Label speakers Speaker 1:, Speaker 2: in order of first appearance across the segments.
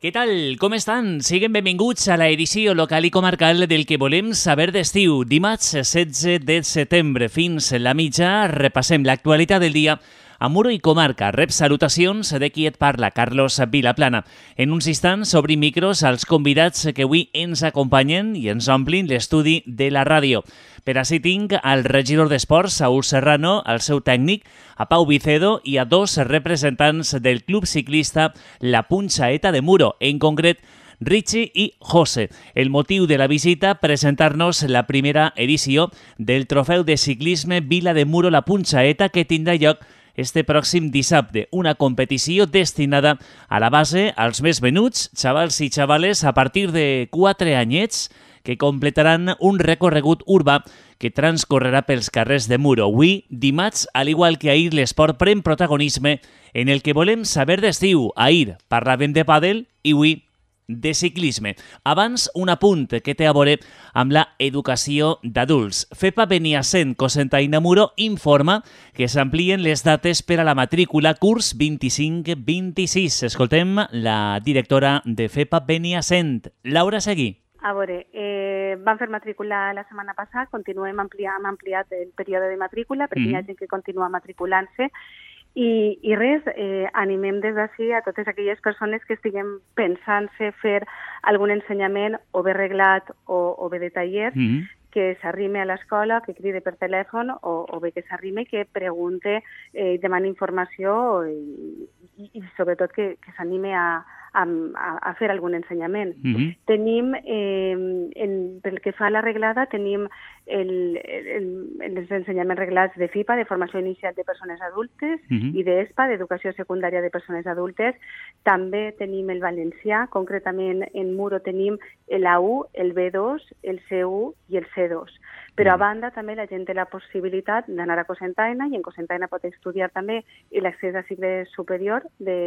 Speaker 1: Què tal? Com estan? Siguin benvinguts a l'edició local i comarcal del que volem saber d'estiu. Dimarts 16 de setembre fins la mitja repassem l'actualitat del dia a Muro i comarca. Rep salutacions de qui et parla, Carlos Vilaplana. En uns instants obrim micros als convidats que avui ens acompanyen i ens omplin l'estudi de la ràdio. Per així tinc al regidor d'Esports, Saúl Serrano, al seu tècnic, a Pau Vicedo i a dos representants del club ciclista La Punxaeta de Muro, en concret Richie i José. El motiu de la visita, presentar-nos la primera edició del trofeu de ciclisme Vila de Muro La Punxaeta que tindrà lloc este pròxim dissabte, una competició destinada a la base als més venuts, xavals i xavales a partir de 4 anyets, que completaran un recorregut urbà que transcorrerà pels carrers de Muro. Avui, dimarts, al igual que ahir, l'esport pren protagonisme en el que volem saber d'estiu. Ahir parlàvem de pàdel i avui de ciclisme. Abans, un apunt que té a veure amb la educació d'adults. FEPA Beniassent Cocentaina Muro informa que s'amplien les dates per a la matrícula curs 25-26. Escoltem la directora de FEPA Beniassent, Laura Seguí.
Speaker 2: A veure, vam fer matrícula la setmana passada, hem ampliat el període de matrícula perquè hi ha gent que continua matriculant-se i res, animem des d'ací a totes aquelles persones que estiguem pensant-se fer algun ensenyament o bé reglat o bé de taller, que s'arrime a l'escola, que cride per telèfon o bé que s'arrime, que pregunte, demani informació i sobretot que s'anime a fer algun ensenyament. Tenim, pel que fa a la reglada, tenim els ensenyaments reglats de FIPA, de formació inicial de persones adultes, i d'ESPA, d'educació secundària de persones adultes. També tenim el valencià, concretament en Muro tenim l'A1, el B2, el C1 i el C2. Però a banda també la gent té la possibilitat d'anar a Cocentaina i en Cocentaina pot estudiar també l'accés a cicle superior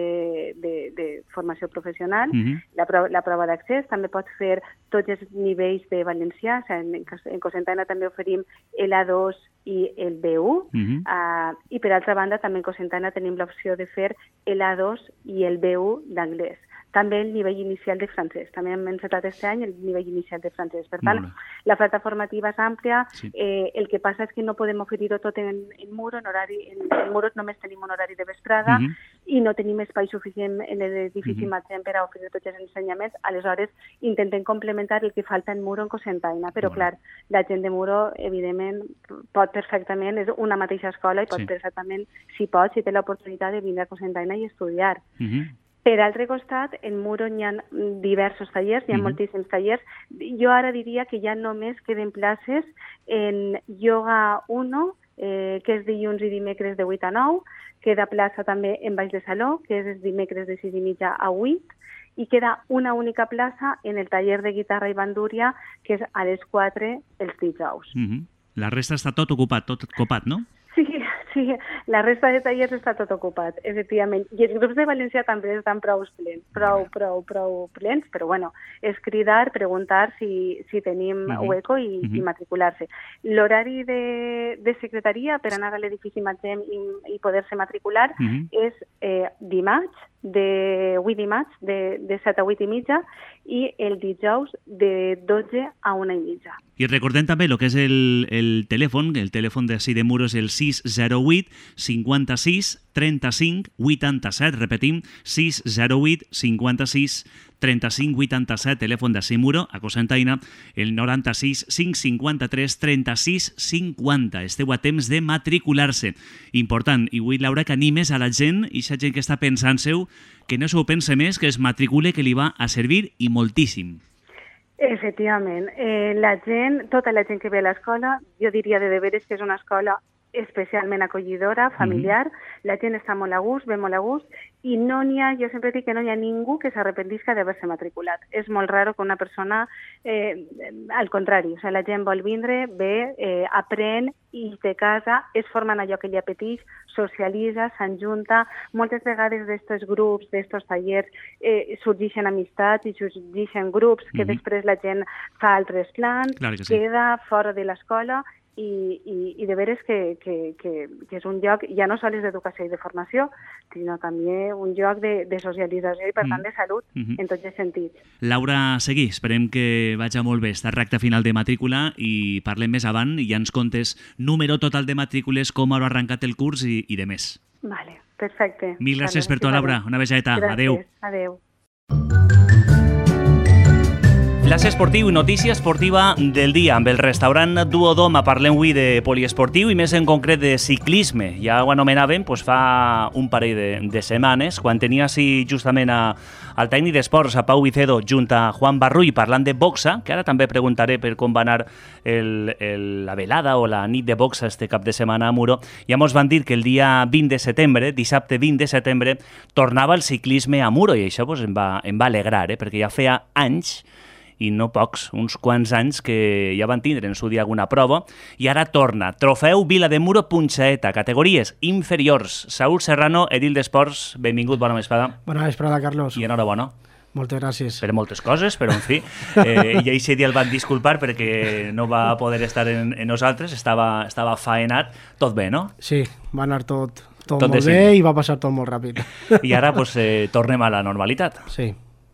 Speaker 2: de formació professional, la prova d'accés, també pot fer tots els nivells de valencià, en Cocentaina també oferim l'A2 i el B1, i per altra banda també en Cocentaina tenim l'opció de fer l'A2 i el B1 d'anglès. També el nivell inicial de francès. També hem encetat aquest any el nivell inicial de francès. Per tant, la oferta formativa és àmplia. El que passa és que no podem oferir-ho tot en Muro. En Muro només tenim un horari de vesprada i no tenim espai suficient en l'edifici Matem per a oferir tots els ensenyaments. Aleshores, intentem complementar el que falta en Muro en Cocentaina. Però, clar, la gent de Muro, evidentment, pot perfectament, és una mateixa escola i pot perfectament, si té l'oportunitat de vindre a Cocentaina i estudiar. Per altre costat, en Muro hi ha diversos tallers, hi ha moltíssims tallers. Jo ara diria que ja només queden places en Yoga 1, que és dilluns i dimecres de 8 a 9, queda plaça també en Baix de Saló, que és dimecres de 6 i mitja a 8, i queda una única plaça en el taller de guitarra i bandúria, que és a les 4 els dijous.
Speaker 1: La resta està tot ocupat, tot copat, no?
Speaker 2: Sí, la resta de tallers està tot ocupat, efectivament. I els grups de valencià també estan prou plens, però bueno, és cridar, preguntar si tenim hueco i matricular-se. L'horari de secretaria per anar a l'edifici Matem i poder-se matricular és dimarts, de 7 a 8 i mitja, i el dijous de 12 a 1 i mitja.
Speaker 1: I recordem també el que és el telèfon d'ací de Muro és el 608 56 35 87, repetim, 608 56 35 87, telèfon d'ací Muro, a Cocentaina, el 96 553 36 50. Esteu a temps de matricular-se. Important, i vull, Laura, que animes a la gent, i a gent que està pensant-seu, que no s'ho pense més, que es matricule, que li va a servir, i moltíssim.
Speaker 2: Efectivament. Tota la gent que ve a l'escola, jo diria de veres que és una escola especialment acollidora, familiar, la gent està molt a gust, ve molt a gust, i jo sempre dic que no hi ha ningú que s'arrepentisca d'haver-se matriculat. És molt raro que una persona, al contrari, la gent vol vindre, ve, aprèn i de casa es forma en allò que li apeteix, socialitza, s'enjunta. Moltes vegades d'estos grups, d'estos tallers, sorgeixen amistats i sorgeixen grups que després la gent fa altres plans, queda fora de l'escola i de veres que és un lloc ja no sols d'educació i de formació, sinó també un lloc de socialització i, per tant, de salut en tots els sentits.
Speaker 1: Laura Seguí, esperem que vagi molt bé esta recta final de matrícula i parlem més avant i ja ens contes número total de matrícules, com ha arrencat el curs i de més.
Speaker 2: Vale, perfecte.
Speaker 1: Mil gràcies per tot, Laura. Una besadeta. Adéu.
Speaker 2: Adéu.
Speaker 1: Flash esportiu i notícia esportiva del dia. Amb el restaurant Duodoma parlem avui de poliesportiu i més en concret de ciclisme. Ja ho anomenàvem fa un parell de setmanes, quan tenia així justament al tècnic d'esports, a Pau Vicedo, junt a Juan Barrull, parlant de boxa, que ara també preguntaré per com va anar la velada o la nit de boxa este cap de setmana a Muro. Ja mos van dir que el dia 20 de setembre, dissabte 20 de setembre, tornava el ciclisme a Muro i això em va alegrar, perquè ja feia anys i no pocs, uns quants anys que ja van tindre en su dia alguna prova i ara torna. Trofeu Vila de Muro Punxaeta, categories inferiors. Saúl Serrano, edil d'Esports, benvingut, bona vesprada.
Speaker 3: Bona vesprada, Carlos.
Speaker 1: I enhorabona.
Speaker 3: Moltes gràcies.
Speaker 1: Per moltes coses, però en fi. I aquest dia el van disculpar perquè no va poder estar en nosaltres, estava faenat. Tot bé, no?
Speaker 3: Sí, va anar tot molt bé i va passar tot molt ràpid.
Speaker 1: I ara tornem a la normalitat.
Speaker 3: Sí.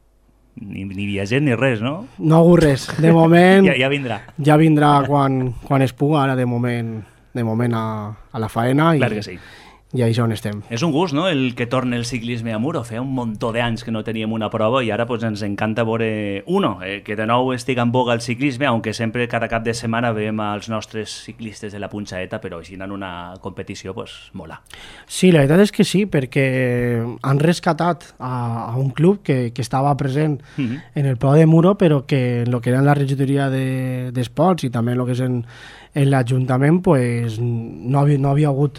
Speaker 1: Ni viatgent ni res, no?
Speaker 3: No ha hagut res. De moment...
Speaker 1: ja vindrà.
Speaker 3: Ja vindrà quan es puga, ara de moment a la faena.
Speaker 1: Clar que sí.
Speaker 3: I això on estem.
Speaker 1: És un gust, no?, el que torna el ciclisme a Muro. Feia un muntó d'anys que no teníem una prova i ara ens encanta veure que de nou estigui en boga el ciclisme, aunque sempre cada cap de setmana veiem els nostres ciclistes de la Punxaeta, però així en una competició mola.
Speaker 3: Sí, la veritat és que sí, perquè han rescatat a un club que estava present en el Pau de Muro, però que en el que era la regidoria d'esports i també en el que és en l'Ajuntament pues, no havia hagut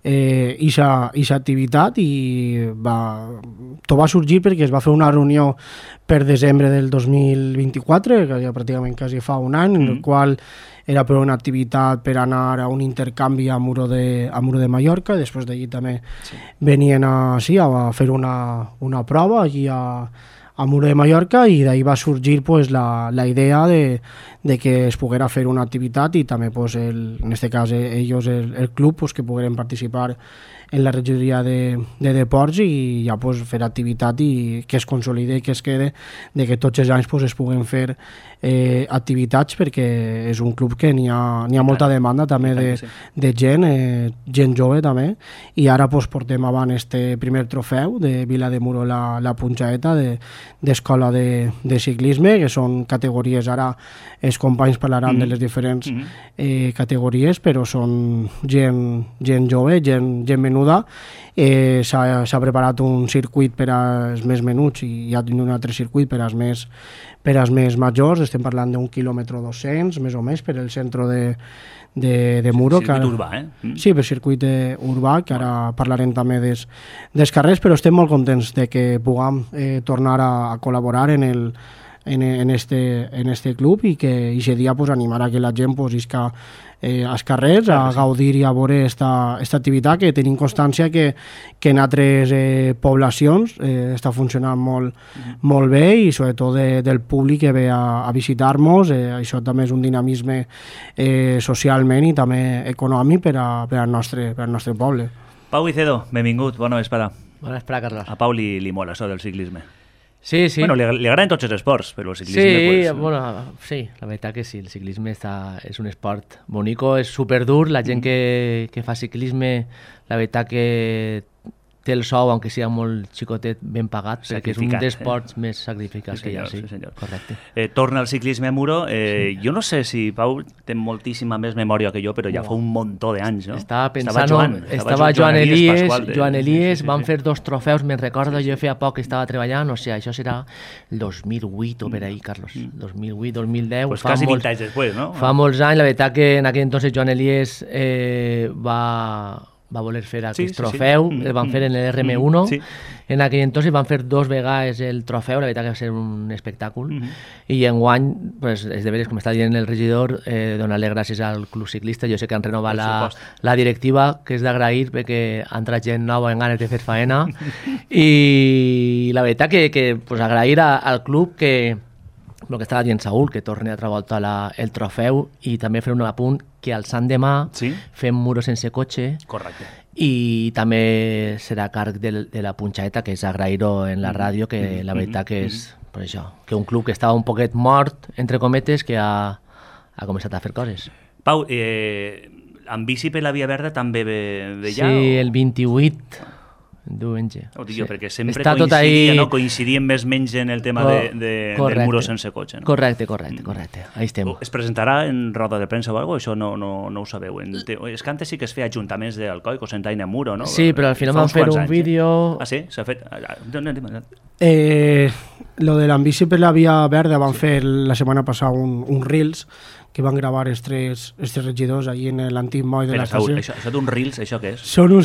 Speaker 3: aquesta activitat i tot va sorgir perquè es va fer una reunió per desembre del 2024, que ja pràcticament quasi fa un any, en el qual era per una activitat per anar a un intercanvi a Muro de Mallorca, i després d'allí també venien a fer una prova allí a Muro de Mallorca i d'ahí va sorgir pues, la idea de que es poguera fer una activitat i també pues, en este cas ells, el club, pues, que pogueren participar en la regidoria de deports i ja pues, fer activitat i que es consolide i que es quede de que tots els anys pues, es puguen fer activitats perquè és un club que n'hi ha molta demanda també de gent jove també i ara pues, portem avant este primer trofeu de Vila de Muro la Punxaeta d'escola de ciclisme, que són categories, ara els companys parlaran de les diferents categories, però són gent jove, gent menuda. S'ha preparat un circuit per als més menuts i hi ha un altre circuit per als més majors. Estem parlant d'un quilòmetre 200, més o més, per el centre de Muro.
Speaker 1: Circuit urbà,
Speaker 3: Sí, per circuit urbà, que ara parlarem també dels carrers, però estem molt contents de que puguem tornar a col·laborar en este club i que aquest dia pues, animar a que la gent pues, isca als carrers, a gaudir i a veure esta activitat, que tenim constància que en altres poblacions està funcionant molt bé i sobretot del públic que ve a visitar-nos. Això també és un dinamisme socialment i també econòmic per al nostre poble.
Speaker 1: Pau Vicedo, benvingut, bona vesprada.
Speaker 4: Bona vesprada, Carlos.
Speaker 1: A Pau li mola això del ciclisme.
Speaker 4: Sí, sí.
Speaker 1: Bueno, li agraden tots els esports, però el ciclisme...
Speaker 4: Sí,
Speaker 1: pues,
Speaker 4: bueno, sí, la veritat que sí, el ciclisme és un esport bonico, és superdur, la gent que fa ciclisme, la veritat que té el sou, aunque sigui molt xicotet, ben pagat, perquè és un dels esports més sacrificats que hi ha, sí. Correcte.
Speaker 1: Torna al ciclisme a Muro. Jo no sé si Pau té moltíssima més memòria que jo, però ja fa un muntó d'anys, no?
Speaker 4: Estava pensant, estava Joan Elies, van fer 2 trofeus, me'n recordo, jo feia poc que estava treballant, o sigui, això serà el 2008 o per ahí, Carlos, 2008, 2010.
Speaker 1: Pues quasi 20 anys després, no?
Speaker 4: Fa molts anys, la veritat que en aquell entonces Joan Elies va voler fer aquest trofeu, el van fer en l'RM1, en aquell entonces van fer 2 vegades el trofeu, la veritat que va ser un espectacle, i enguany, pues, és de veres, com està dient el regidor, donar-li gràcies al club ciclista. Jo sé que han renovat la directiva, que és d'agrair perquè ha entrat gent nova en ganes de fer faena, i la veritat que pues, agrair al club que el que estava dient Saúl, que torni altra volta el trofeu, i també fer un apunt que al Sant Demà fem Muro sense cotxe.
Speaker 1: Correcte.
Speaker 4: I també serà a càrrec de la Punxaeta, que és agrair-ho en la ràdio, que la veritat que és per això, que un club que estava un poquet mort, entre cometes, que ha començat a fer coses.
Speaker 1: Pau, amb bici per la Via Verda també ve ja?
Speaker 4: Sí, el 28, diumenge.
Speaker 1: Ho dic jo, perquè sempre coincidia, no? Coincidíem més menys en el tema del Muro sense cotxe. No?
Speaker 4: Correcte. Ahí estem.
Speaker 1: Es presentarà en roda de premsa o alguna cosa? Això no ho sabeu. És que antes sí que es feia ajuntaments d'Alcoi, Cocentaina, Muro, no?
Speaker 4: Sí, però al final van fer un vídeo...
Speaker 1: Ah, sí? S'ha fet...
Speaker 3: Lo de l'ambici per la Via Verda van fer la setmana passada un Reels que van gravar els tres regidors allí en l'antic moll de l'estació.
Speaker 1: Això d'un Reels, això què és?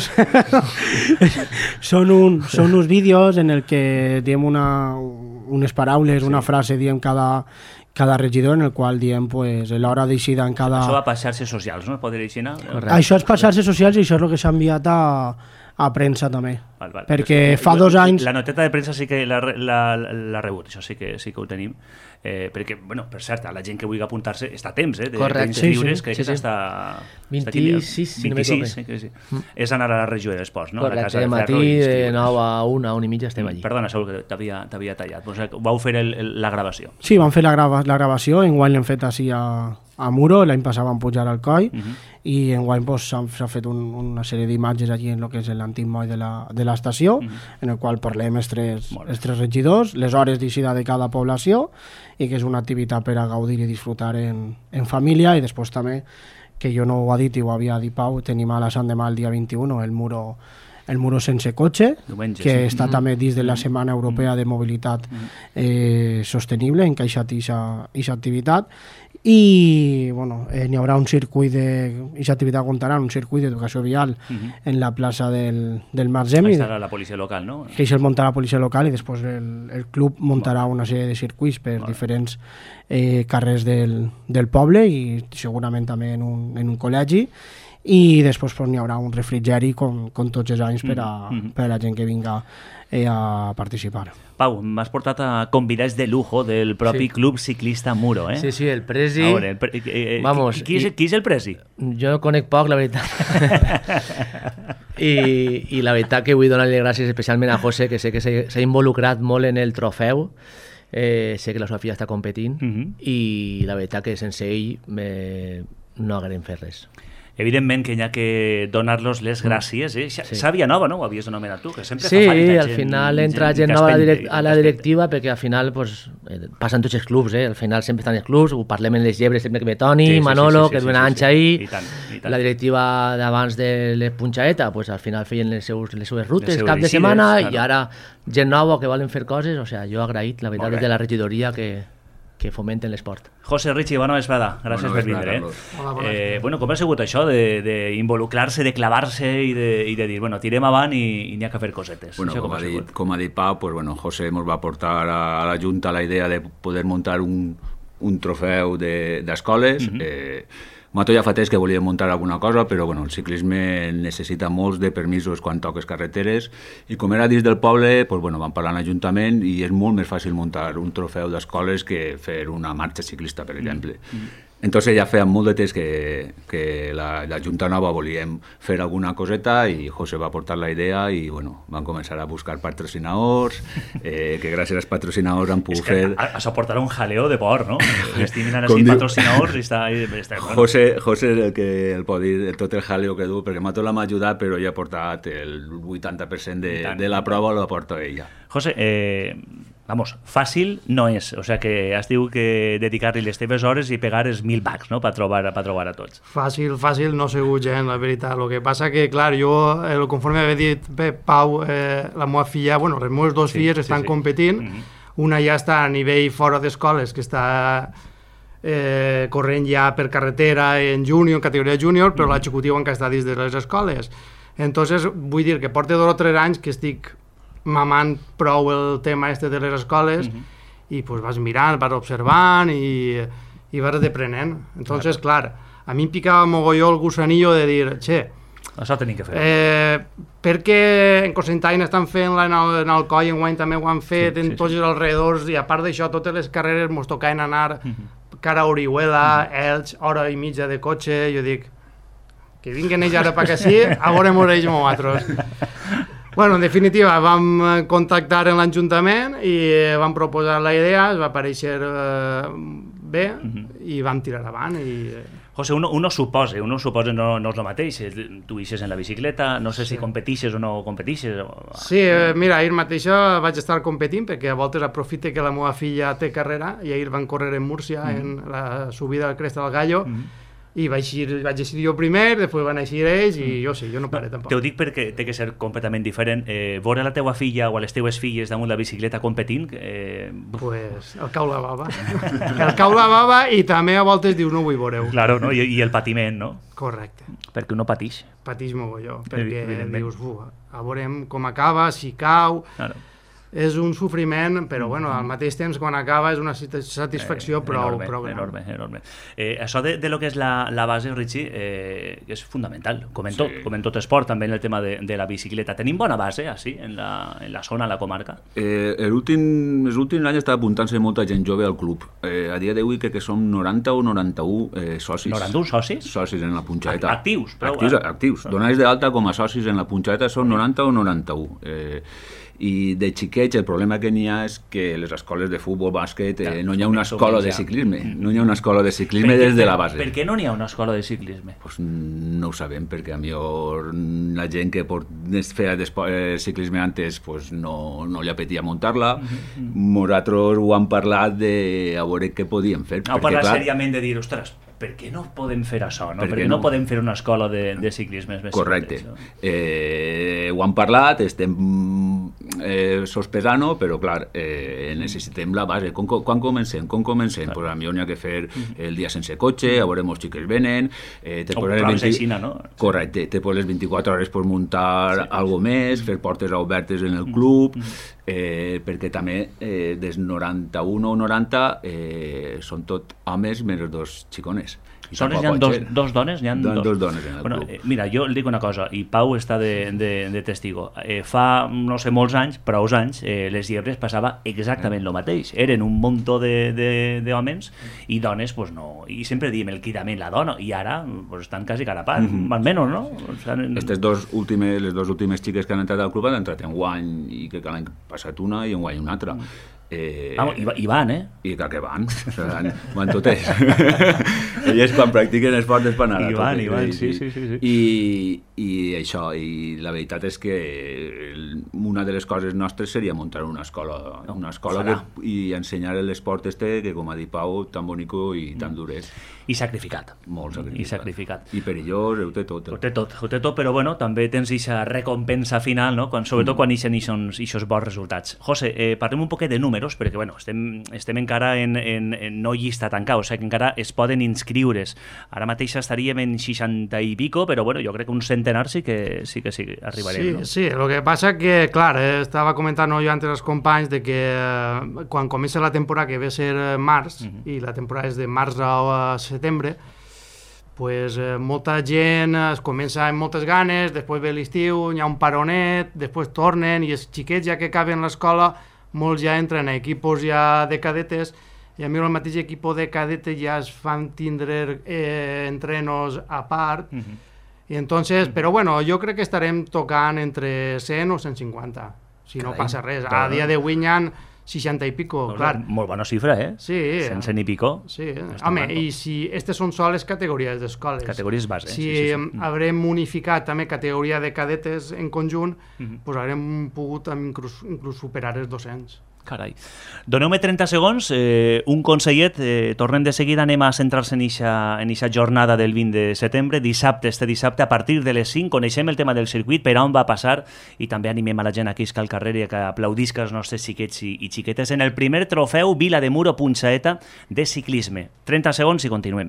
Speaker 3: Són uns vídeos en el que diem unes paraules, una frase, diem cada regidor, en el qual diem pues, l'hora d'eixida en cada...
Speaker 1: Això va per xarxes socials, no? Poder així, no?
Speaker 3: Això és per xarxes socials i això és el que s'ha enviat a premsa també.
Speaker 1: Val.
Speaker 3: Perquè fa 2 anys...
Speaker 1: La noteta de premsa sí que l'ha rebut, això sí que ho tenim. Perquè, bueno, per cert, a la gent que vulgui apuntar-se està a temps, d'inscriure's, crec que és hasta...
Speaker 4: 26, si no m'equivoco.
Speaker 1: Sí. És anar a la regió d'esports, no?
Speaker 4: Correcte, de matí, de 9 a 1 i mitja estem allí.
Speaker 1: Perdona, Saúl, que t'havia tallat. Vau fer la gravació.
Speaker 3: Sí, vam fer la gravació, enguany l'hem fet així a Muro, l'any passat vam pujar al Coi, i enguany s'ha fet una sèrie d'imatges allí en el que és l'antic moll de l'estació, en el qual parlem els tres regidors, les hores d'eixida de cada població, i que és una activitat per a gaudir i disfrutar en família, i després també, que jo no ho ha dit i ho havia dit Pau, tenim a la Sant Demà el dia 21 el Muro sense cotxe,
Speaker 1: diumenge,
Speaker 3: que està també dins de la Setmana Europea de Mobilitat Sostenible, encaixat aquesta activitat, i bueno, n'hi haurà un circuit aquesta activitat comptarà un circuit d'educació vial en la plaça del Marzem,
Speaker 1: ahí estarà la policia local, no?
Speaker 3: Que això el muntarà la policia local, i després el club muntarà una sèrie de circuits per diferents carrers del poble, i segurament també en un col·legi, i després n'hi haurà un refrigeri com tots els anys per a la gent que vinga a participar.
Speaker 1: Pau, m'has portat a convidats de lujo del propi Club Ciclista Muro, eh?
Speaker 4: Sí, el Presi...
Speaker 1: A veure, vamos, qui és el Presi?
Speaker 4: Jo conec poc, la veritat. I la veritat que vull donar-li gràcies especialment a José, que sé que s'ha involucrat molt en el trofeu. Sé que la Sofia està competint i la veritat que sense ell no haguem fet res.
Speaker 1: Evidentment que hi ha que donar-los les gràcies. Xavi Nova, no? Ho havies anomenat tu, que sempre
Speaker 4: fa falta gent. Al final entra gent nova a la directiva, perquè al final passen tots els clubs, al final sempre estan els clubs, ho parlem en les llebres sempre que ve Toni, Manolo, que duen anys ahí, la directiva d'abans de la Punxaeta, al final feien les seues rutes cap de setmana, i ara gent nova que volen fer coses, o sigui, jo agraït, la veritat, des de la regidoria que fomenten l'esport.
Speaker 1: José Richie, bona vesprada. Gràcies per vindre. Bueno, com ha sigut això d'involucrar-se, de clavar-se i de dir, bueno, tirem avant i n'hi ha que fer cosetes?
Speaker 5: Bueno, com ha dit Pau, José ens va portar a la Junta la idea de poder muntar un trofeu d'escoles. Nosaltres ja fa temps que volíem muntar alguna cosa, però el ciclisme necessita molts de permisos quan toques carreteres, i com era dins del poble, vam parlar en l'Ajuntament, i és molt més fàcil muntar un trofeu d'escoles que fer una marxa ciclista, per exemple. Entonces ja feia molt de temps que la Junta Nova volíem fer alguna coseta, i José va portar la idea i van començar a buscar patrocinadors, que gràcies als patrocinadors han pogut fer...
Speaker 1: Això portarà un jaleo de por, no? Estimen a necessitar patrocinadors i està...
Speaker 5: José és el pot dir tot el jaleo que du, perquè nosaltres l'hem ajudat, però ja ha portat el 80% de la prova, l'ha portat ella.
Speaker 1: José, vamos, fàcil no és, o sea que has diu que dedicar-li les teves hores i pegar els 1.000 bucks, no?, per trobar a tots.
Speaker 6: Fàcil no ha sigut gent, la veritat. El que passa que, clar, jo, conforme havia dit Pau, la meva filla, les meves dues filles estan competint, una ja està a nivell fora d'escoles, que està corrent ja per carretera en júnior, en categoria júnior, però la executiva encara està dins de les escoles. Entonces, vull dir que porta 2 o 3 anys que estic mamant prou el tema de les escoles, i vas mirant, vas observant i vas deprenent. Entonces, clar, a mi em picava mogolló el gusanillo de dir,
Speaker 1: això tenim que fer.
Speaker 6: Perquè en Cocentaina estan fent-la en Alcoi, enguany també ho han fet, en tots els alrededors, i a part d'això, totes les carreres ens tocaven anar cara a Orihuela, Elx, hora i mitja de cotxe, jo dic, que vinguen ells ara per aquí, a veure ells nosaltres. Bueno, en definitiva, vam contactar en l'Ajuntament i vam proposar la idea, es va aparèixer bé i vam tirar avant.
Speaker 1: José, uno suposa, no és el mateix, tu eixes en la bicicleta, no sé si competixes o no competixes.
Speaker 6: Sí, mira, ahir mateix vaig estar competint perquè a voltes aprofite que la meva filla té carrera i ahir van córrer en Múrcia en la subida del Cresta del Gallo i vaig eixir jo primer, després van eixir ells i jo no paré tampoc.
Speaker 1: T'ho dic perquè té que ser completament diferent. Veure la teua filla o les teues filles damunt la bicicleta competint...
Speaker 6: Pues el cau la bava. El cau la bava i també a voltes dius no ho veureu.
Speaker 1: Claro, no? I el patiment, no?
Speaker 6: Correcte.
Speaker 1: Perquè uno patix.
Speaker 6: Patix mogolló, perquè dius, a veurem com acaba, si cau... Claro. És un sofriment, però bueno, al mateix temps quan acaba és una satisfacció prou gran.
Speaker 1: Enorme. Això de lo que és la base, Richie, és fundamental, com en tot esport, també en el tema de la bicicleta. Tenim bona base, així, en la zona, a la comarca?
Speaker 5: Els últims anys està apuntant-se molta gent jove al club. A dia d'avui crec que som 90 o 91 socis.
Speaker 1: 91 socis?
Speaker 5: Socis en la punxadeta.
Speaker 1: Actius?
Speaker 5: Actius. Donats d'alta com a socis en la punxadeta són 90 o 91. I de xiquets el problema que n'hi ha és que les escoles de futbol, bàsquet, no hi ha una escola de ciclisme. No hi ha una escola de ciclisme des de la base.
Speaker 1: Per què no n'hi ha una escola de ciclisme?
Speaker 5: Pues no ho sabem, perquè a millor la gent que feia ciclisme antes pues no li apetia muntar-la. Nosaltres ho hem parlat de a veure què podíem fer.
Speaker 1: Heu parlat seriament de dir, ostres, per què no podem fer això? No? Per què no podem fer una escola de ciclisme?
Speaker 5: Correcte. Ho hem parlat, estem sospesant-ho, però clar, necessitem la base. Quan comencem? Pues a mi n'hi ha que fer el dia sense cotxe, a veure els xiques venen... Correcte, te poses les 24 hores per muntar alguna més, fer portes obertes en el club, perquè també des 91 o 90 són tot homes més dos xicones.
Speaker 1: Sols hi ha dos dones?
Speaker 5: Hi ha dos dones en el club.
Speaker 1: Mira, jo li dic una cosa, i Pau està de testigo. Fa, no sé, molts anys, prou anys, les llibres passava exactament el mateix. Eren un muntó d'homes i dones, pues no. I sempre diem el quidament la dona, i ara pues, estan quasi carapats, almenys, no?
Speaker 5: Les dos últimes xiques que han entrat al club han entrat en guany, i que l'any passat una i en guany una altra.
Speaker 1: I van,
Speaker 5: I que van, van totes. Elles quan practiquen esports per anar a
Speaker 1: totes. I van, sí.
Speaker 5: I això, i la veritat és que una de les coses nostres seria muntar una escola i ensenyar l'esport que, com ha dit Pau, tan bonico i tan dures.
Speaker 1: I sacrificat.
Speaker 5: Molt
Speaker 1: sacrificat.
Speaker 5: I perillós, ho té tot.
Speaker 1: Ho té tot, però bueno, també tens aquesta recompensa final, no? Sobretot quan ixen aquests bons resultats. José, parlem un poquet de números, perquè bueno, estem encara en no llista tancada, o sigui que encara es poden inscriure's. Ara mateix estaríem en 60 i pico, però bueno, jo crec que un centenar sí que arribarem.
Speaker 6: Sí, el que passa que, clar, estava comentant jo antes als companys de que quan comença la temporada, que ve a ser març, i la temporada és de març a setembre, pues, molta gent es comença amb moltes ganes, després ve l'estiu, hi ha un paronet, després tornen i els xiquets ja que acaben l'escola, molts ja entren a equipos ja de cadetes i a mi el mateix equip de cadetes ja es fan tindre entrenos a part i entonces, però bueno, jo crec que estarem tocant entre 100 o 150, si no passa res. A dia d'avui hi ha 60 i pico, clar.
Speaker 1: Molt bona xifra,
Speaker 6: Sí.
Speaker 1: 100 i pico.
Speaker 6: Sí. Home, i si aquestes són soles categories d'escoles.
Speaker 1: Categories base.
Speaker 6: Si haurem unificat també categoria de cadetes en conjunt, doncs haurem pogut inclús superar els 200.
Speaker 1: Carai. Doneu-me 30 segons, un consellet, tornem de seguida, anem a centrar-se en aquesta jornada del 20 de setembre, este dissabte, a partir de les 5, coneixem el tema del circuit, per on va passar, i també animem a la gent aquí al carrer i que aplaudisca els nostres xiquets i xiquetes en el primer trofeu Vila de Muro Punxaeta de ciclisme. 30 segons i continuem.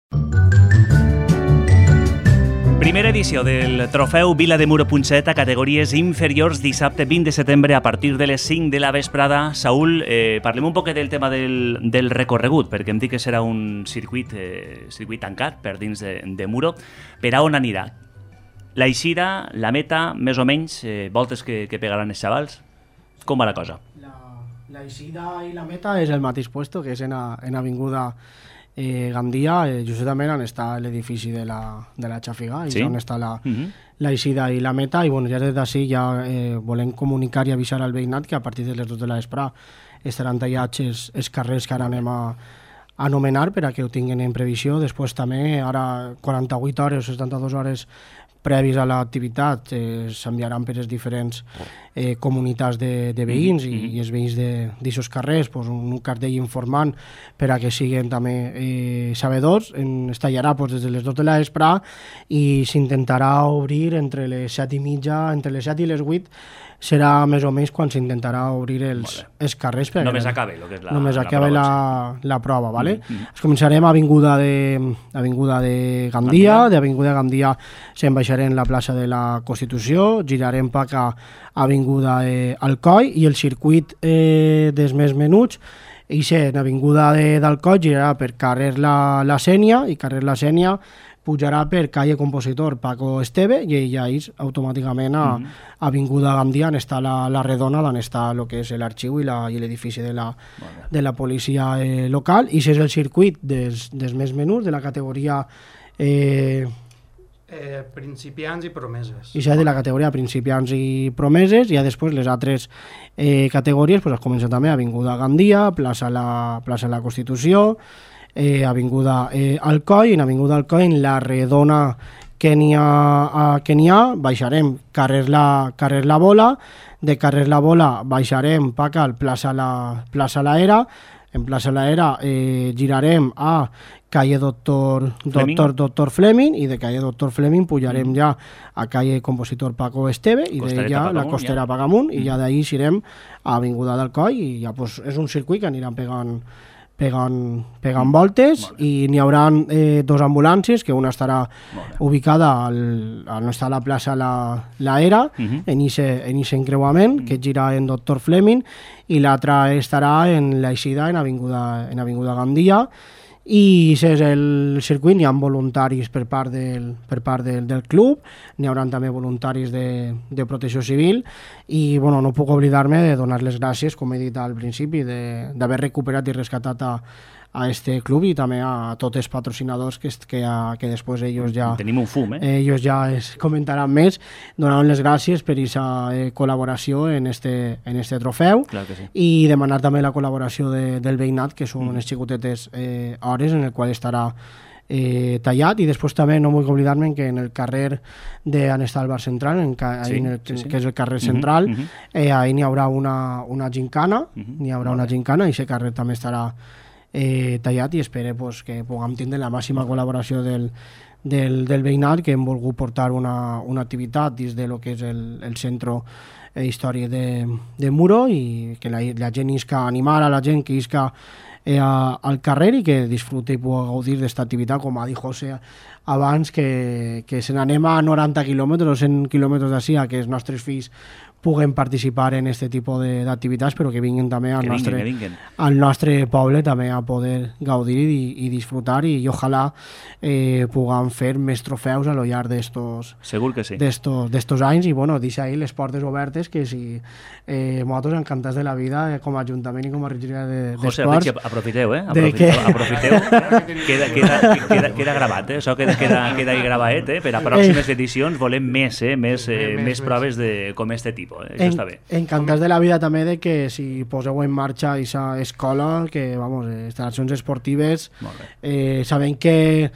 Speaker 1: Primera edició del trofeu Vila de Muro Punxaeta, categories inferiors, dissabte 20 de setembre a partir de les 5 de la vesprada. Saúl, parlem un poc del tema del recorregut, perquè em dic que serà un circuit tancat per dins de Muro. Per a on anirà? L'eixida, la meta, més o menys, voltes que pegaran els xavals? Com va la cosa?
Speaker 3: L'eixida i la meta és el mateix puesto, que és en Avinguda Gandia, justament on està l'edifici de la Xafiga,
Speaker 1: sí?
Speaker 3: I on està l'eixida i la meta, i bueno, ja des d'ací ja volem comunicar i avisar al veïnat que a partir de les 2 de la vespre estaran tallats els carrers que ara anem a anomenar per a que ho tinguin en previsió. Després també, ara 48 hores o 72 hores previs a l'activitat s'enviaran per les diferents comunitats de veïns i els veïns d'aquests carrers un cartell informant per a que siguin també sabedors. Es tallarà des de les 2 de la vespre i s'intentarà obrir entre les 7 i mitja, entre les 7 i les 8 serà més o menys quan s'intentarà obrir els carrers.
Speaker 1: Només acabe el que és
Speaker 3: la prova, ¿vale? Es començarem a Avinguda de Gandia, d'Avinguda de Gandia se'n baixarem la plaça de la Constitució, girarem per a Avinguda d'Alcoi i el circuit dels més menuts i en Avinguda d'Alcoi girarà per carrer La Sénia i carrer La Sénia pujarà per calle Compositor Paco Esteve i ella és automàticament a Avinguda Gandia on està la redona, on està el que és l'arxiu i l'edifici de la policia local, i és el circuit dels més menuts de la categoria
Speaker 6: principiants i promeses.
Speaker 3: I de la categoria principiants i promeses, i després les altres categories es comença també a Avinguda Gandia, plaça la Constitució, Avinguda Alcoi, en Avinguda Alcoi en la redona que n'hi ha baixarem carrer la Bola, de carrer la Bola baixarem al plaça la Era, en plaça la Era girarem a calle Doctor Fleming i de calle Doctor Fleming pujarem ja a calle Compositor Paco Esteve i d'allà la Costera Pagamunt i ja d'ahir irem a Avinguda d'Alcoi i ja és un circuit que aniran pegant voltes i n'hi haurà 2 ambulàncies, que una estarà ubicada on està la plaça la Era, en ese encreuament, que gira en Doctor Fleming, i l'altra estarà en l'eixida en Avinguda Gandia. I és el circuit, n'hi ha voluntaris per part del club, n'hi haurà també voluntaris de protecció civil i no puc oblidar-me de donar les gràcies, com he dit al principi, d'haver recuperat i rescatat a este club i també a tots els patrocinadors que després ells ja
Speaker 1: tenim un fum,
Speaker 3: ells ja es comentaran més, donaran les gràcies per aquesta col·laboració en este trofeu.
Speaker 1: Clar que sí.
Speaker 3: I demanar també la col·laboració del veïnat, que són unes xicotetes hores en el qual estarà tallat, i després també no vull oblidar-me que en el carrer d'on està el bar central, que és el carrer central, ahí n'hi haurà una gincana, i aquest carrer també estarà tallat i espero que puguem tindre la màxima col·laboració del veïnat, que hem volgut portar una activitat dins de lo que és el centre històric de Muro i que la gent isca, animar a la gent que isca al carrer i que disfruti i pugui gaudir d'esta activitat, com ha dit José abans, que se n'anem a 90 quilòmetres o 100 quilòmetres d'ací a que els nostres fills puguen participar en aquest tipus d'activitats, però que vinguin també al nostre poble també a poder gaudir i disfrutar, i ojalà puguem fer més trofeus a lo llarg d'estos anys, i deixar ahí les portes obertes, que si nosaltres encantats de la vida com a Ajuntament i com a regidoria d'Esports.
Speaker 1: José, aprofiteu, aprofiteu. Queda gravat, això queda gravat, per a pròximes edicions volem més proves com este tipus. Això està bé.
Speaker 3: Encantats de la vida també de que si poseu en marxa aquesta escola, que instal·lacions esportives, sabem que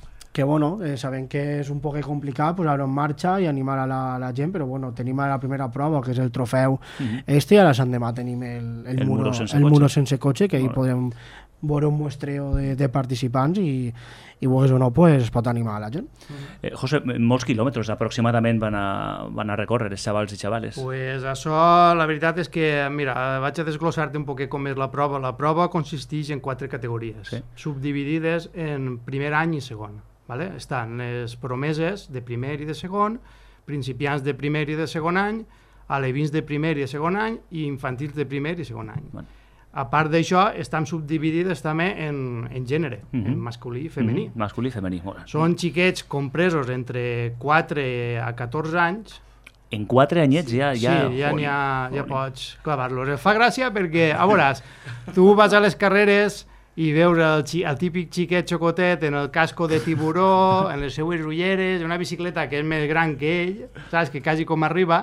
Speaker 3: sabem que és un poc complicat posar-ho en marxa i animar a la gent, però tenim la primera prova, que és el trofeu i ara l'endemà tenim el muro sense cotxe, que ahí podem veure un muestreo de participants i vulguis o no, es pot animar a la gent.
Speaker 1: José, molts quilòmetres aproximadament van a recórrer els xavals i xavales?
Speaker 6: Pues això, la veritat és que, mira, vaig a desglossar-te un poquet com és la prova. La prova consisteix en 4 categories, subdividides en primer any i segon. ¿Vale? Estan les promeses de primer i de segon, principiants de primer i de segon any, alevins de primer i de segon any i infantils de primer i segon any. A part d'això, estan subdividides també en gènere, en masculí i femení.
Speaker 1: Masculí i femení.
Speaker 6: Són xiquets compresos entre 4 a 14 anys.
Speaker 1: En 4 anyets ja...
Speaker 6: Sí, ja pots clavar-los. Fa gràcia perquè, a veuràs, tu vas a les carreres i veus el típic xiquet xocotet en el casco de tiburó, en les seues ulleres, una bicicleta que és més gran que ell, saps, que quasi com arriba,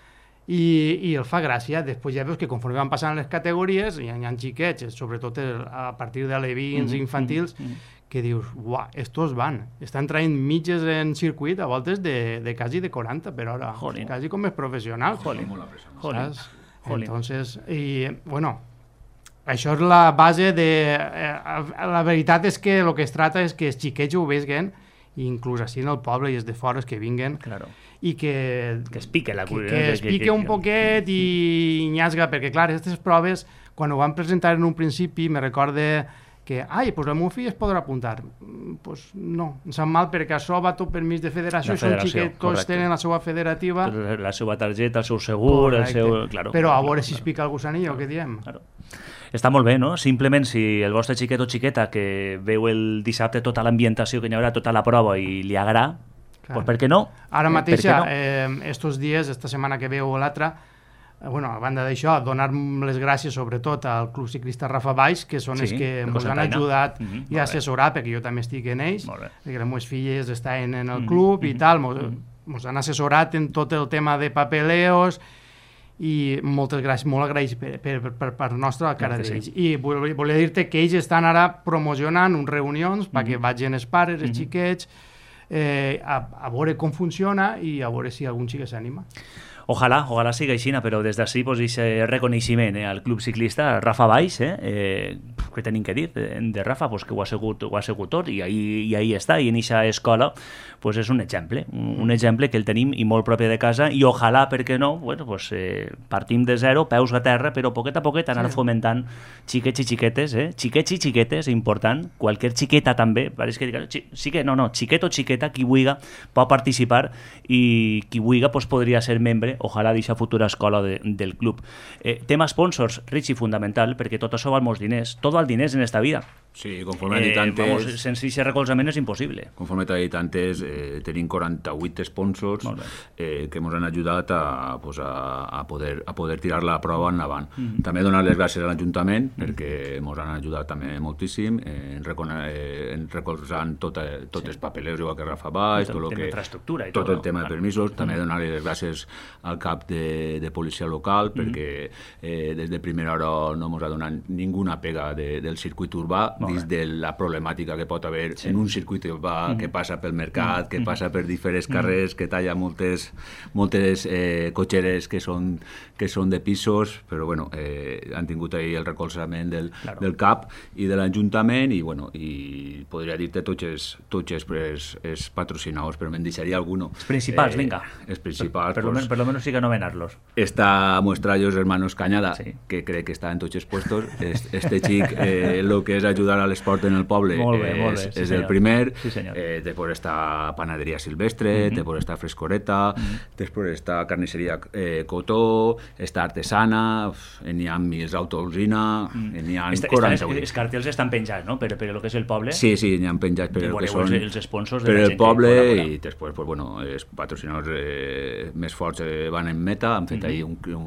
Speaker 6: i el fa gràcia. Després ja veus que conforme van passant les categories, hi ha xiquets, sobretot a partir de l'E20 infantils, que dius, uah, estos van, estan traient mitges en circuit a voltes de quasi de 40 per hora, quasi com més professionals. Saps? Entonces, i bueno, això és la base de... la veritat és que el que es tracta és que els xiquets ho veguen, inclús així en el poble i els de fora que vinguen, i que es pique un poquet i nyasga, perquè clar, aquestes proves, quan ho van presentar en un principi, me recorde que, pues el meu fill es podrà apuntar. Pues no, em sap mal, perquè això va tot permís de federació, són xiquets, tots tenen la seva federativa.
Speaker 1: La seva targeta, el seu segur, el seu...
Speaker 6: Però a veure si es pica el gusanillo, què diem?
Speaker 1: Està molt bé, no? Simplement, si el vostre xiquet o xiqueta que veu el dissabte tota l'ambientació que hi haurà, tota la prova i li agrada, pues per què no?
Speaker 6: Ara mateix, estos dies, esta setmana que veu l'altra, bueno, a banda d'això, donar les gràcies sobretot al Club Ciclista Rafa Baix, que són els que ens han ajudat i assessorat, perquè jo també estic en ells, perquè les meves filles estan en el club i tal, ens han assessorat en tot el tema de papeleos i moltes gràcies, molt agraïts per part nostra a cara d'ells. I volia dir-te que ells estan ara promocionant uns reunions perquè vagin els pares, els xiquets, a veure com funciona i a veure si algun xiquet s'anima.
Speaker 1: Ojalà sigui així, però des d'ací aquest reconeixement al Club Ciclista Rafa Baix, què tenim que dir de Rafa? Que ho ha sigut tot i ahí està, i en aquesta escola és un exemple que el tenim i molt propi de casa, i ojalà, perquè no, partim de zero, peus a terra, però poquet a poquet anar fomentant xiquets i xiquetes, xiquets i xiquetes, important, qualsevol xiqueta també, xiquet o xiqueta, qui vulgui pot participar i qui vulgui podria ser membre, ojalà, d'aquesta futura escola del club. Tema sponsors, Richie, fundamental, perquè tot això val molts diners, tot val diners en esta vida.
Speaker 5: Sí, conforme he dit antes...
Speaker 1: Sense aquest recolzament és impossible.
Speaker 5: Conforme t'he dit antes, tenim 48 sponsors que ens han ajudat a poder tirar la prova endavant. També donar les gràcies a l'Ajuntament, perquè ens han ajudat també moltíssim en recolzant tots els papeleos, igual que Rafa Baix, tot el tema de permisos. També donar les gràcies al cap de policia local, perquè des de primera hora no ens ha donat ninguna pega del circuit urbà, dins de la problemàtica que pot haver en un circuit urbà que passa pel mercat, que passa per diferents carrers, que talla moltes cotxeres que són de pisos, però bueno, han tingut ahí el recolzament del CAP i de l'Ajuntament, i podria dir-te tots els patrocinadors, però me'n deixaria alguno.
Speaker 1: Els principals, vinga.
Speaker 5: Els principals.
Speaker 1: Per lo menos sí que anomenar-los.
Speaker 5: Está Muestrallos Hermanos Cañada, que crec que està en tots els puestos. Este xic, lo que és ajudar a l'esport en el poble, és el primer. Després està Panaderia Silvestre, després està Frescoreta, després està Carnisseria Cotó, està Artesana, n'hi ha Mils Autolsina, n'hi ha 40.
Speaker 1: Els cartells estan penjats, no?, per el que és el poble.
Speaker 5: Sí, n'hi ha penjats per el que són
Speaker 1: els sponsors
Speaker 5: per el poble, i després, els patrocinadors més forts van en Meta, han fet ahir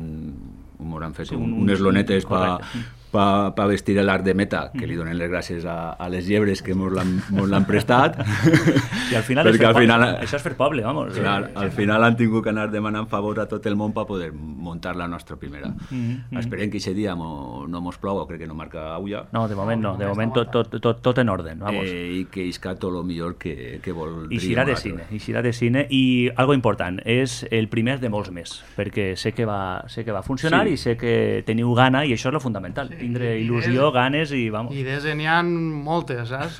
Speaker 5: unes lonetes per vestir l'art de Meta, que li donen les gràcies a les llebres que mos l'han prestat.
Speaker 1: I al final això és fer poble, vamos.
Speaker 5: Al final han tingut que anar demanant favor a tot el món per poder muntar la nostra primera. Esperem que aquest dia no mos plou, crec que no marca aulla.
Speaker 1: No, de moment no, de moment tot en orden, vamos.
Speaker 5: I que isca tot el millor que vol.
Speaker 1: I xirà de cine, i algo important, és el primer de molts més, perquè sé que va funcionar i sé que teniu gana, i això és lo fundamental. Tindre il·lusió, ganes i vamos.
Speaker 6: Idees n'hi ha moltes, saps?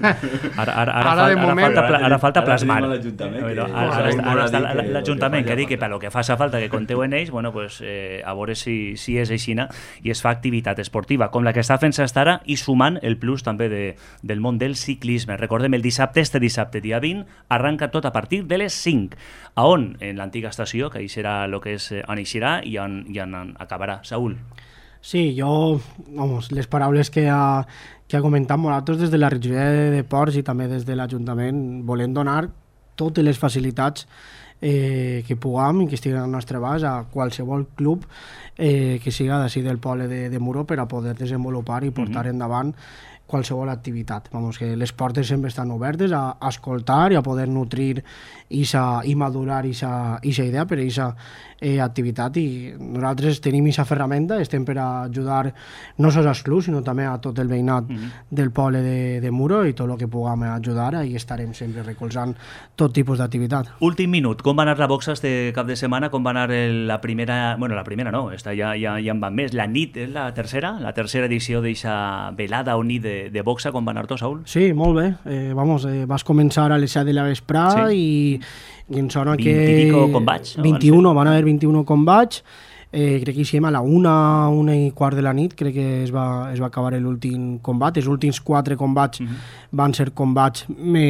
Speaker 1: Ara falta plasmar.
Speaker 5: L'Ajuntament
Speaker 1: que diu que per lo que fa falta que conteu en ells, a veure si és aixina i es fa activitat esportiva, com la que està fent ara, i sumant el plus també del món del ciclisme. Recordem, este dissabte, dia 20, arranca tot a partir de les 5. A on? En l'antiga estació, que ahí serà el que és on eixirà i on acabarà. Saúl.
Speaker 3: Sí, les paraules que ha comentat nosaltres des de la regidoria de Ports i també des de l'Ajuntament volem donar totes les facilitats que puguem i que estigui al nostre abast a qualsevol club que siga d'ací del poble de Muro per a poder desenvolupar i portar endavant qualsevol activitat. Vamos, que les portes sempre estan obertes a escoltar i a poder nutrir i madurar aquesta idea per a aquesta activitat, i nosaltres tenim aquesta ferramenta, estem per a ajudar no sols als clubs sinó també a tot el veïnat del poble de Muro, i tot el que puguem ajudar, i estarem sempre recolzant tot tipus d'activitat.
Speaker 1: Últim minut, com va anar la boxa este cap de setmana? Com va anar la primera... Bueno, la primera no, esta ja en van més. La nit és la tercera edició d'eixa velada o nit de boxa. Com va anar tot, Saúl?
Speaker 3: Sí, molt bé. Vas començar a les 7 de la vesprada i em sona que...
Speaker 1: 20 combats.
Speaker 3: 21, van haver 21 combats. Crec que hi a la 1:15 de la nit, crec que es va acabar l'últim combat. Els últims 4 combats van ser combats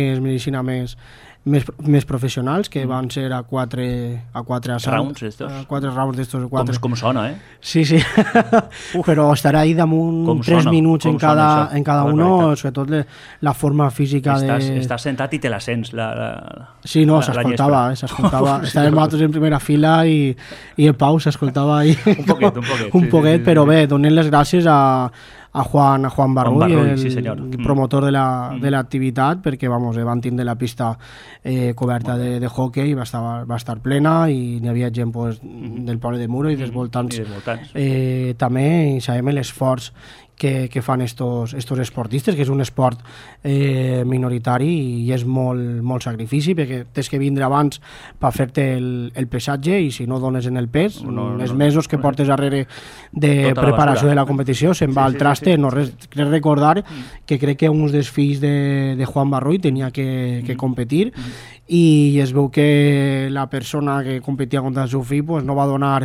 Speaker 3: més professionals, que van ser a 4
Speaker 1: rounds d'estos.
Speaker 3: A 4 rounds d'estos.
Speaker 1: Com sona,
Speaker 3: Sí. Però estarà ahí damunt 3 minuts en cada uno, sobretot la forma física
Speaker 1: Estàs sentat i te la sents.
Speaker 3: Sí, no, s'escoltava. Estàvem nosaltres en primera fila i el Pau s'escoltava ahí un poquet, però bé, donem les gràcies a Juan Barrull, el promotor de l'activitat, perquè van tindre la pista coberta de hockey, va estar plena i n'hi havia gent del poble de Muro i dels voltants. També sabem l'esforç que fan estos esportistes, que és un esport minoritari i és molt sacrifici, perquè tens que vindre abans per fer-te el pesatge, i si no dones en el pes, els mesos que portes darrere de preparació de la competició se'n va al traste. No res, crec recordar que crec que un dels fills de Juan Barrull tenia que competir, i es veu que la persona que competia contra el seu fill no va donar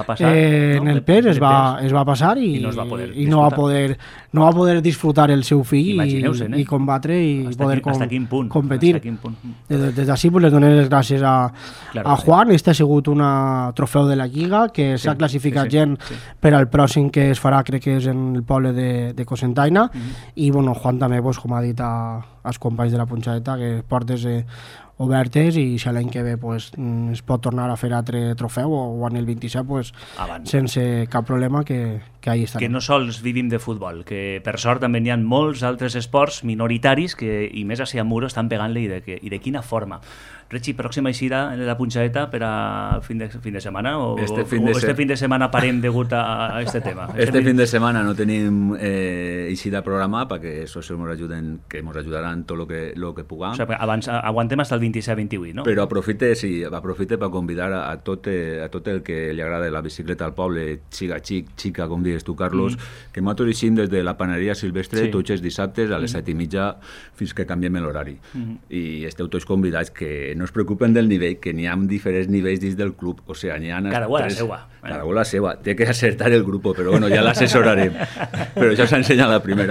Speaker 3: en el pes, es va passar i no va poder disfrutar el seu fill i combatre i poder competir. Des d'ací les donem les gràcies a Juan. Este ha sigut un trofeu de la Lliga que s'ha classificat gent per al pròxim, que es farà, crec que és en el poble de Cocentaina, i Juan també, com ha dit als companys de la punxadeta, que portes obertes, i si l'any que ve es pot tornar a fer altre trofeu o en el 27 sense cap problema, que ahí estarem.
Speaker 1: Que no sols vivim de futbol, que per sort també hi ha molts altres esports minoritaris i més a Muro estan pegant-li, i de quina forma. Richi, pròxima eixida en la punxadeta per a fin de setmana o este fin de setmana parem degut a este tema?
Speaker 5: Este fin de semana no tenim eixida programada perquè això ens ajudaran tot lo que puguem.
Speaker 1: O sigui, abans aguantem fins al 27-28, no?
Speaker 5: Però aprofite per convidar a tot el que li agrada la bicicleta al poble, xica, com dius tu, Carlos, que nosaltres eixim des de la paneria Silvestre tots els dissabtes a les 7:30 fins que canviem l'horari. I esteu tots convidats, que no es preocupen del nivell, que n'hi ha diferents nivells dins del club, o sigui, n'hi ha... Cada la seva. Té que acertar el grup, però bueno, ja l'assessorarem. Però ja s'ensenya la primera,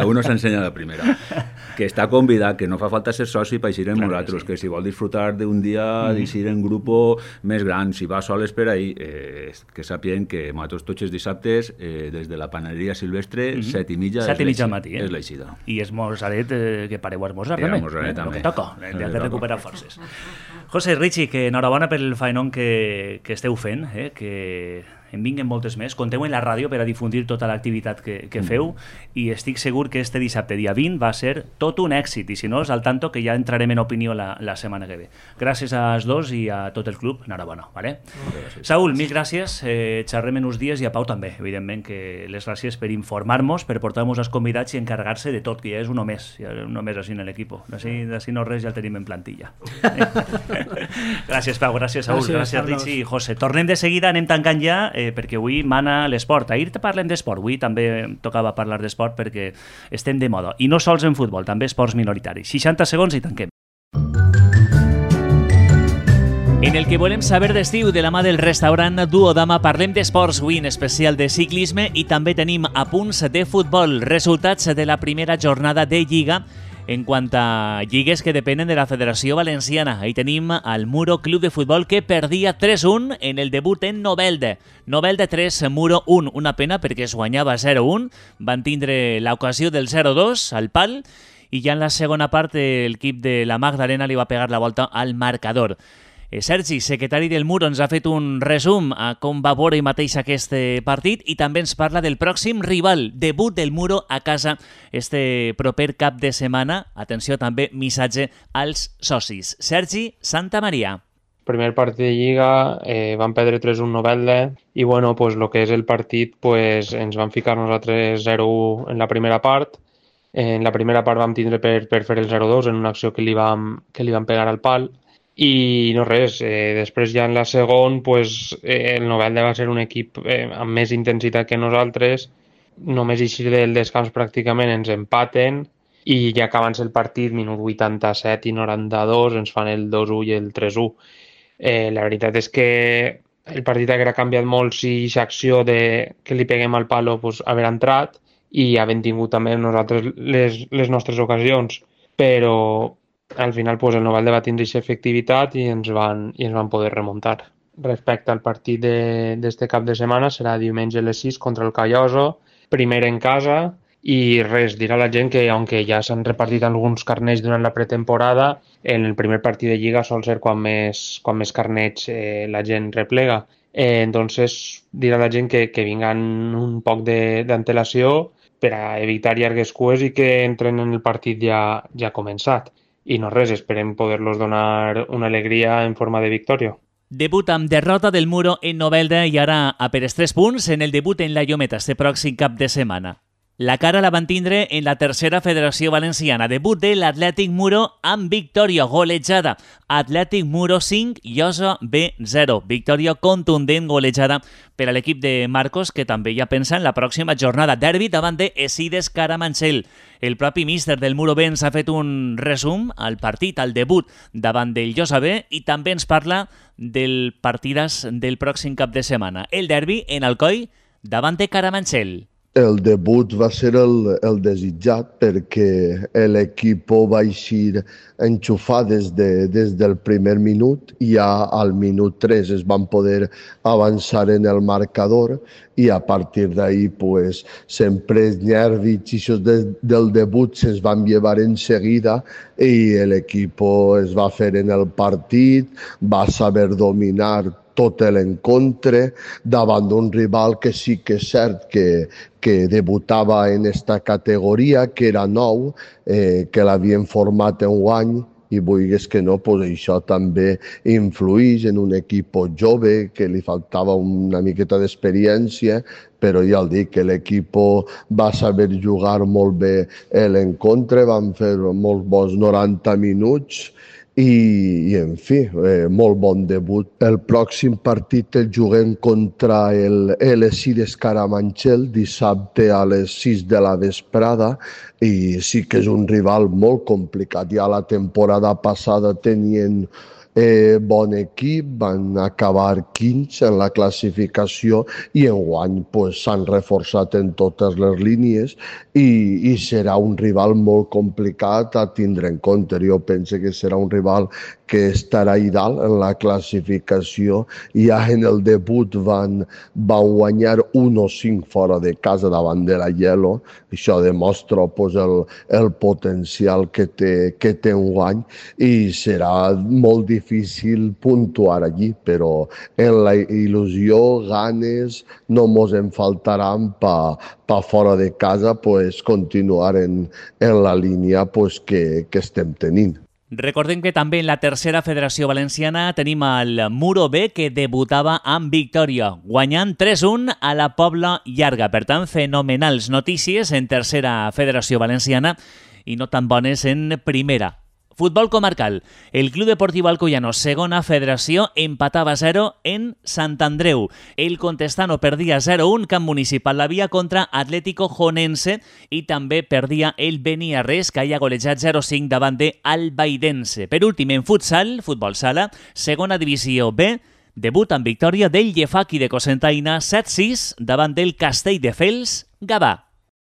Speaker 5: que està convidat, que no fa falta ser soci per eixir amb nosaltres, que si vol disfrutar d'un dia d'eixir en grup més gran, si va sol és per ahí, que sàpien que nosaltres tots els dissabtes, des de la paneria Silvestre, 7:30
Speaker 1: al matí,
Speaker 5: és l'eixida.
Speaker 1: I esmorzaret, que pareu a esmorzar, també.
Speaker 5: També.
Speaker 1: Toca, hem de recuperar forces. José, Richi, que enhorabona pel faenón que esteu fent, que en vinguen moltes més. Conteu en la ràdio per a difundir tota l'activitat que feu, i estic segur que este dissabte, dia 20, va ser tot un èxit, i si no, és al tanto que ja entrarem en opinió la setmana que ve. Gràcies als dos i a tot el club, enhorabona. Vale? Saúl, mil gràcies, xerrem en uns dies, i a Pau també, evidentment, que les gràcies per informar-nos, per portar-nos als convidats i encarregar-se de tot, que ja és un més així en l'equip. D'ací no res, ja el tenim en plantilla. Gràcies, Pau, gràcies, Saúl, gràcies, Richi i José. Tornem de seguida, anem tancant ja, perquè avui mana l'esport. Ahir parlem d'esport, avui també tocava parlar d'esport perquè estem de moda. I no sols en futbol, també esports minoritaris. 60 segons i tanquem. En el que volem saber d'estiu, de la mà del restaurant Duodama, parlem d'esports, avui en especial de ciclisme, i també tenim apunts de futbol, resultats de la primera jornada de Lliga, en quant a lligues que depenen de la Federació Valenciana. Ahí tenim al Muro Club de Futbol, que perdia 3-1 en el debut en Novelda. Novelda 3, Muro 1. Una pena perquè es guanyava 0-1. Van tindre l'ocasió del 0-2 al pal, i ja en la segona part l'equip de la Magdalena li va pegar la volta al marcador. Sergi, secretari del Muro, ens ha fet un resum a com va veure mateix aquest partit i també ens parla del pròxim rival, debut del Muro a casa este proper cap de setmana. Atenció, també missatge als socis. Sergi Santamaria.
Speaker 7: Primer partit de Lliga, van perdre 3-1 Novelda i bueno, pues, lo que és el partit pues, ens van ficar nosaltres 0-1 en la primera part. En la primera part vam tindre per fer el 0-2 en una acció que li vam pegar al pal i no res, després ja en la segon pues, el Novelda va ser un equip amb més intensitat que nosaltres, només eixir del descans pràcticament ens empaten i ja acabant el partit, minut 87 i 92, ens fan el 2-1 i el 3-1. La veritat és que el partit haguera canviat molt si aquesta acció que li peguem al palo pues, haver entrat i havent tingut també nosaltres les nostres ocasions, però al final pues, el Novelda va tindre aquesta efectivitat i ens van poder remuntar. Respecte al partit d'este cap de setmana, serà diumenge a les 6 contra el Calloso, primer en casa, i res, dir a la gent que, aunque ja s'han repartit alguns carnets durant la pretemporada, en el primer partit de Lliga sol ser quan més carnets la gent replega. Entonces, dir a la gent que vingan un poc d'antelació per a evitar llargues cues i que entren en el partit ja començat. I no res, esperem poder-los donar una alegria en forma de victòria.
Speaker 1: Debut amb derrota del Muro en Novelda i ara a per 3 punts en el debut en la Llometa este pròxim cap de setmana. La cara la van tindre en la tercera Federació Valenciana. Debut de l'Atlètic Muro amb victòria golejada. Atlètic Muro 5, Llosa B 0. Victòria contundent golejada per a l'equip de Marcos, que també ja pensa en la pròxima jornada. Derbi davant de Esides Caramanchel. El propi míster del Muro B ens ha fet un resum al partit, al debut davant del Llosa B i també ens parla del partides del pròxim cap de setmana. El derbi en Alcoi davant de Caramanchel.
Speaker 8: El debut va ser el desitjat perquè l'equip va eixir enxufat des del primer minut i ja al minut 3 es van poder avançar en el marcador i a partir d'ahí pues, sempre els nervis del debut se'ns van llevar enseguida i l'equip es va fer en el partit, va saber dominar tot l'encontre davant d'un rival que sí que és cert que debutava en esta categoria, que era nou, que l'havien format enguany i vulguis que no, pues això també influïx en un equip jove que li faltava una miqueta d'experiència, però ja el dic que l'equip va saber jugar molt bé l'encontre, van fer molts bons 90 minuts i en fi, molt bon debut. El pròxim partit el juguem contra l'Esides Caramanchel dissabte a les 6 de la vesprada i sí que és un rival molt complicat. Ja la temporada passada tenien bon equip, van acabar 15 en la classificació i enguany s'han reforçat en totes les línies i serà un rival molt complicat a tindre en compte. Jo penso que serà un rival que estarà allà dalt en la classificació. Ja en el debut van guanyar 1-5 fora de casa davant de la Yelo. Això demostra el potencial que té enguany i serà molt difícil puntuar allí, però en la il·lusió, ganes, no mos en faltaran pa fora de casa continuar en la línia que estem tenint.
Speaker 1: Recordem que també en la tercera Federació Valenciana tenim el Muro B, que debutava amb victòria, guanyant 3-1 a la Pobla Llarga. Per tant, fenomenals notícies en tercera Federació Valenciana i no tan bones en primera. Futbol comarcal. El Club Deportiu Alcoyano, segona federació, empatava 0 en Sant Andreu. El Contestano perdia 0-1, Camp Municipal l'havia contra Atlético Jonense i també perdia el Beniarrés, que havia golejat 0-5 davant de Albaidense. Per últim, en futsal, futbol sala, segona divisió B, debut amb victòria del Llefaqui de Cocentaina 7-6 davant del Castelldefels Gavà.